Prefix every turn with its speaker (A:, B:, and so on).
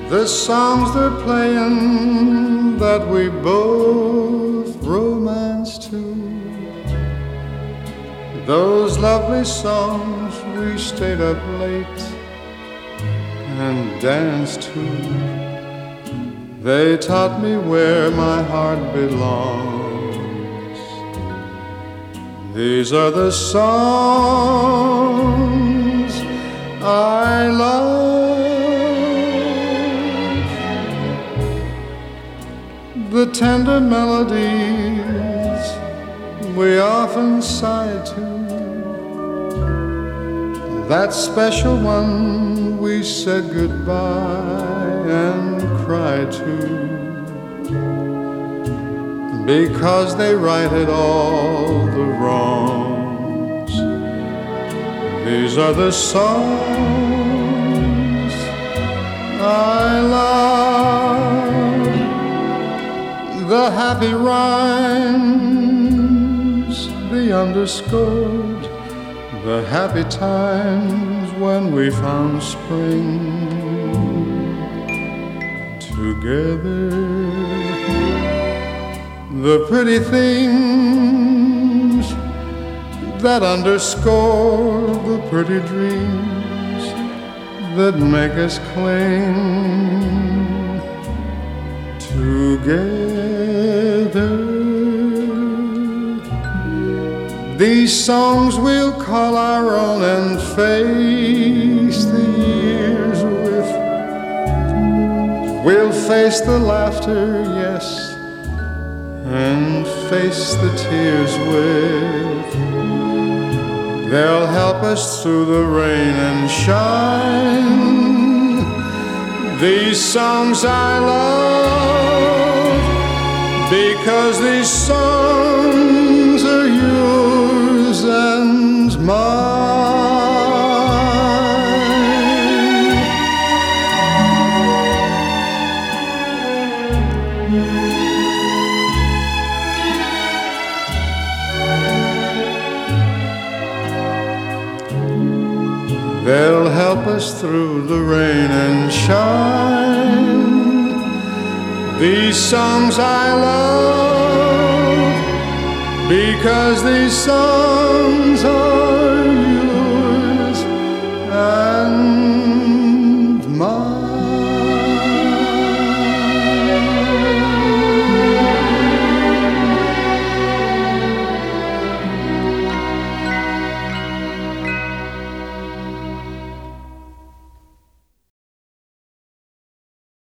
A: The songs they're playing that we both romance to, those lovely songs we stayed up late and danced to, they taught me where my heart belongs. These are the songs I love, the tender melodies we often sigh to, that special one we said goodbye and cried to, because they righted all the wrongs. These are the songs I love, the happy rhymes, the underscored, the happy times when we found spring together, the pretty things that underscore the pretty dreams that make us cling together. These songs we'll call our own and face the years with. We'll face the laughter, yes, and face the tears with. They'll help us through the rain and shine. These songs I love, because these songs are yours and mine. They'll help us through the rain and shine. These songs I love, because these songs are